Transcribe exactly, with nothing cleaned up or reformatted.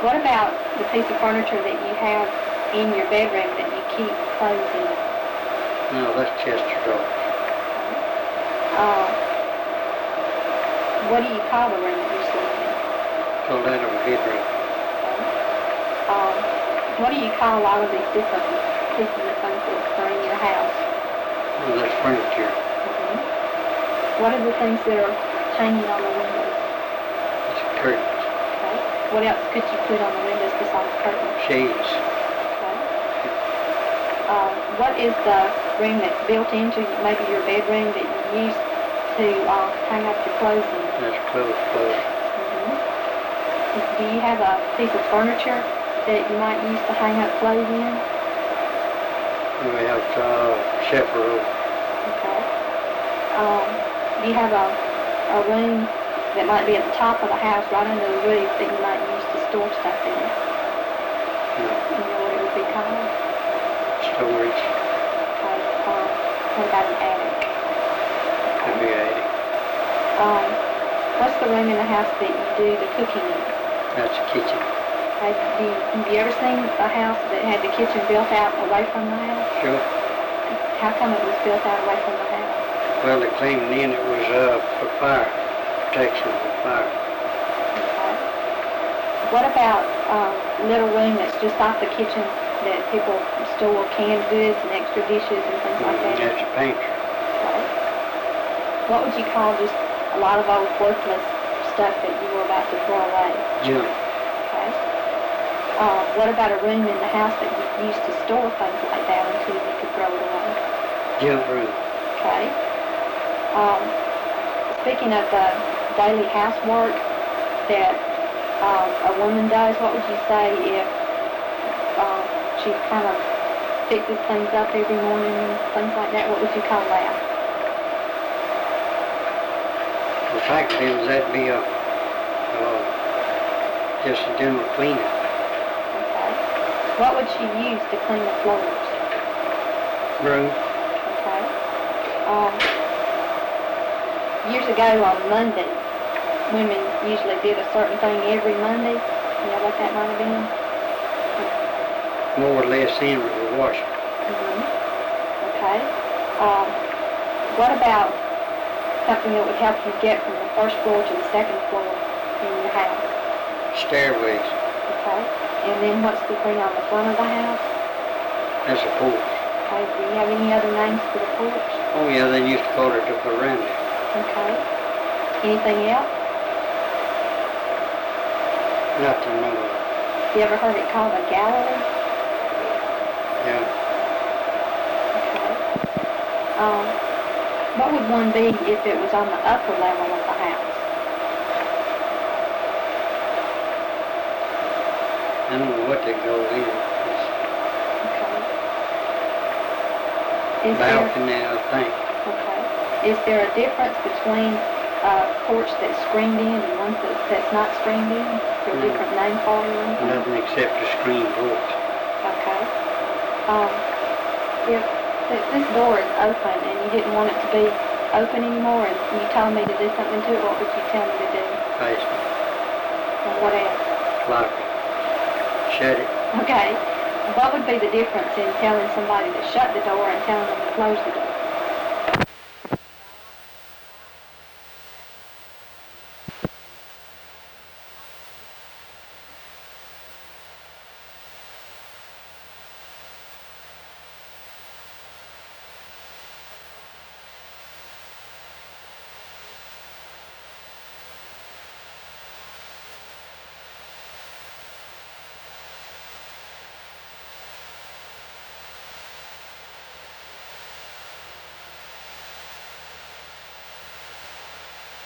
What about the piece of furniture that you have in your bedroom that you keep clothes in? No, that's chest of drawers. Uh, what do you call the room that you sleep in? Call that a bedroom. Um, what do you call all of these different pieces of things that are in your house? Well, that's furniture. Mm-hmm. What are the things that are hanging on the windows? It's curtains. Okay. What else could you put on the windows besides curtains? Shades. Okay. Uh, what is the room that's built into maybe your bedroom that you use to uh, hang up your clothes in? That's clothes, clothes. Do you have a piece of furniture that you might use to hang up clothes in? We have uh, chaperone. Okay. Um, do you have a, a room that might be at the top of the house, right under the roof, that you might use to store stuff in? No. You know what it would be called? Storage. Okay. Um, what about an attic? Could be attic. Um, what's the room in the house that you do the cooking in? That's the kitchen. Have you, have you ever seen a house that had the kitchen built out away from the house? Sure. How come it was built out away from the house? Well, they claimed then it was uh, for fire, protection from fire. Okay. What about um, a little room that's just off the kitchen that people store canned goods and extra dishes and things like Mm-hmm. that? That's a pantry. Okay. What would you call just a lot of old worthless stuff that you were about to throw away? Junk. Okay. Uh, what about a room in the house that you used to store things like that until you could throw it away? Junk room. Okay. Um, speaking of the daily housework that um, a woman does, what would you say if um, she kind of fixes things up every morning and things like that? What would you call that? The fact is that'd be a uh, just a general cleaning. Okay. What would she use to clean the floors? Broom. Okay. Um, years ago on Monday, women usually did a certain thing every Monday. You know what that might have been? More or less in with the washing. Mm-hmm. Okay. Um, what about something that would help you get from the first floor to the second floor in your house? Stairways. Okay. And then what's the thing on the front of the house? That's a porch. Okay. Do you have any other names for the porch? Oh yeah, they used to call it the veranda. Okay. Anything else? Not to know of. You ever heard it called a gallery? Yeah. Okay. Um, what would one be if it was on the upper level of the house? I don't know what they go in. It's Okay. Is there, balcony, I think. okay. Is there a difference between a porch that's screened in and one that, that's not screened in? Is there a No. different name for it or anything? Nothing except a screen porch. Okay. Um, if, if this door is open and you didn't want it to be open anymore and you told me to do something to it, what would you tell me to do? Fasten. And what else? Lock it. Shut it. Okay. What would be the difference in telling somebody to shut the door and telling them to close the door?